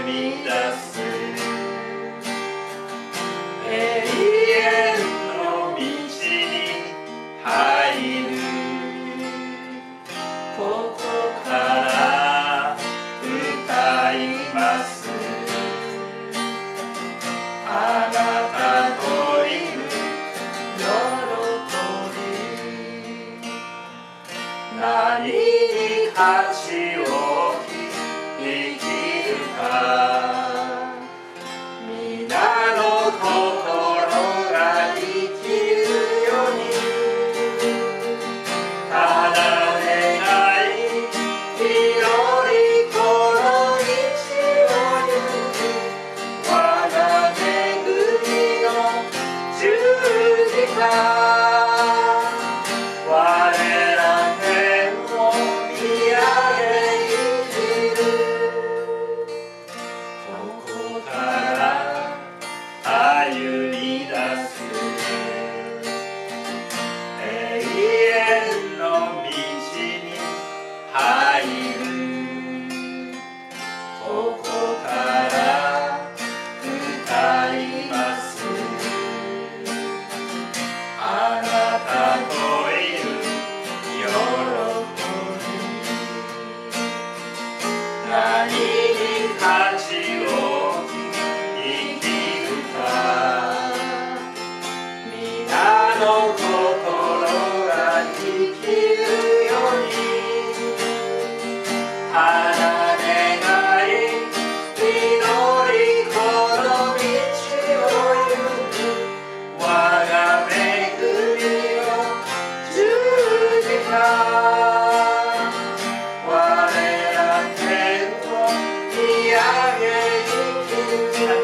み出す永遠の道に入るここから歌いますあなたといる喜び何に価値を置き生きるか皆の心が生きるようにただ願い祈りこの道を行く我が恵みの十字架我ら天を見上げ生きるここから歩み出す永遠の道に入るここから歌いますあなたといる喜び何に価値を置き生きるか皆の心が生きるようにただ願い祈りこの道を行く我が恵みの十字架我ら天を見上げ生きる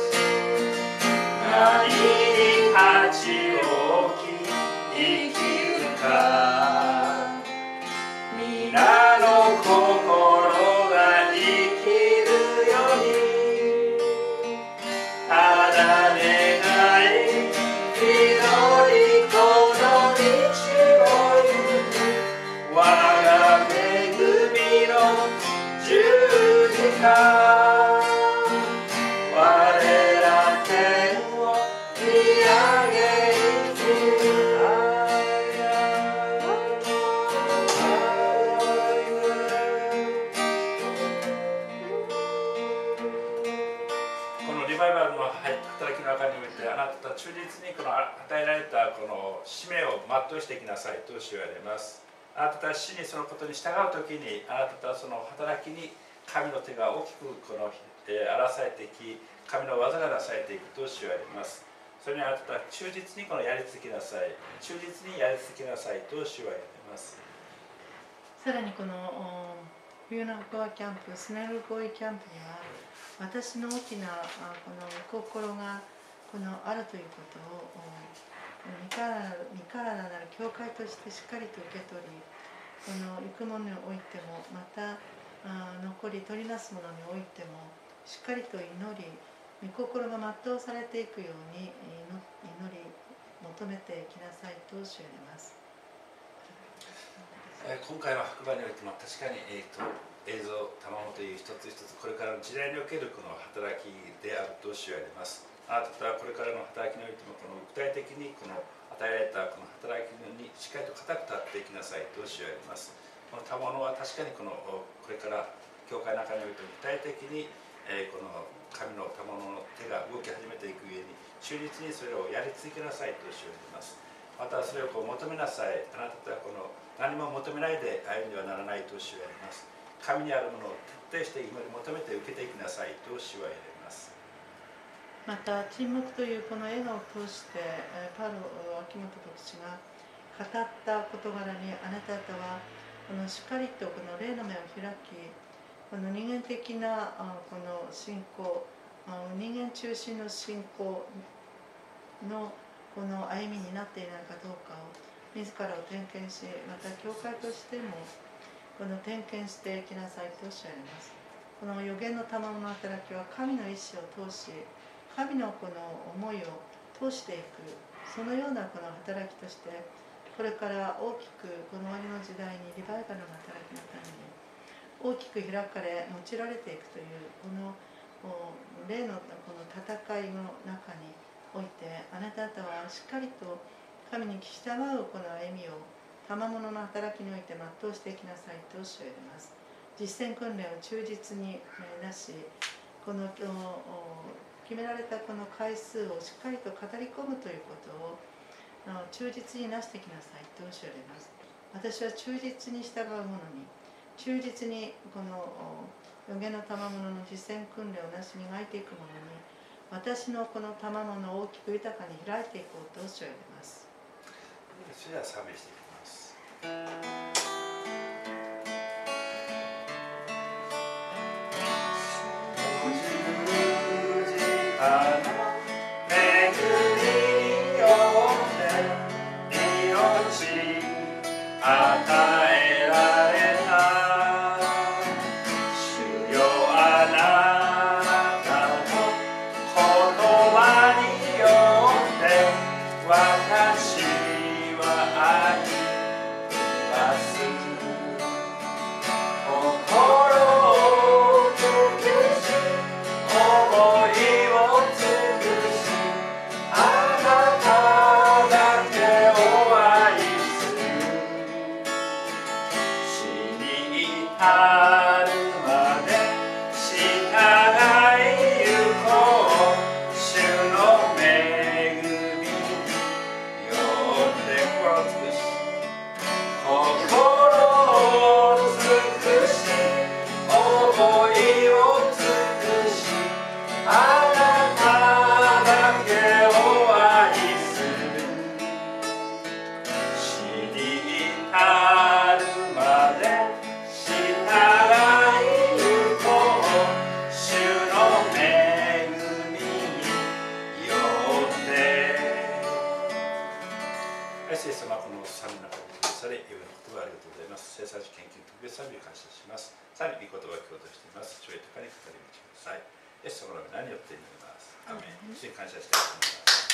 何に価値を置き生きるか皆の心が生きるようにただ願い祈りこの道を行く我が恵みの十字架我ら天を見上げ生きるこのリバイバルの働きの中においてあなたは忠実にこの与えられたこの使命を全うしていきなさいと主は言われます。あなたは死にそのことに従うときにあなたはその働きに神の手が大きくこの荒らされていき神の技がなされていくと主は言われます。それにあなたは忠実にこのやり続けなさい忠実にやり続けなさいと主は言われます。 さらにこの冬の語キャンプスネル語キャンプには私の大きなこの御心がこのあるということを身体なる教会としてしっかりと受け取りこの行くものにおいてもまた残り取りなすものにおいてもしっかりと祈り御心が全うされていくように祈り求めていきなさいと教えます。 今回の白馬においても確かに、映像、賜物という一つ一つこれからの時代におけるこの働きであると主は言われます。あなたはこれからの働きにおいてもこの具体的にこの与えられたこの働きにしっかりと固く立っていきなさいと主は言われます。この賜物は確かにこれから教会の中においても具体的に、この神の賜物の手が動き始めていくゆえに忠実にそれをやり続けなさいと主は言われます。またそれを求めなさい。あなたはこの何も求めないで歩んではならないと主は言われます。神にあるものを徹底して祈り求めて受けていきなさいと主は言われます。 また沈黙というこの映画を通してパウロ・秋元牧師が語った事柄にあなた方はこのしっかりとこの霊の目を開きこの人間的なこの信仰人間中心の信仰のこの歩みになっていないかどうかを自らを点検しまた教会としてもこの点検していきなさいとおっしゃいます。この予言の賜物の働きは神の意志を通し神のこの思いを通していくそのようなこの働きとしてこれから大きくこの終わりの時代にリバイバルの働きのために大きく開かれ用いられていくというこの霊のこの戦いの中において、あなた方はしっかりと神に従うこの歩みを賜物の働きにおいて全うしていきなさいと教えます。実践訓練を忠実になし、この決められたこの回数をしっかりと語り込むということを忠実になしてきなさいと教えます。私は忠実に従う者に、忠実にこの予言の賜物の実践訓練をなし磨いていく者に、私のこの賜物を大きく豊かに開いていこうと教えます。 それでは賛美していきます。与えられた主よ、あなたの言葉によって私は愛ます心を尽くし思いを尽くしあなただけを愛する至るまで従いゆこう主の恵みによって心を尽くし心を尽くし思いを尽くしあなただけを愛する死に至るまで従いゆこう主の恵みによってイエス様、この賛美の中でされ、良い言葉ありがとうございます。生産者研究特別賛美を感謝します。さらに御言葉を聞こうとしています。主を豊かに語り導きください。イエス様の皆によって祈ります。アーメン。主に感謝したいと思います。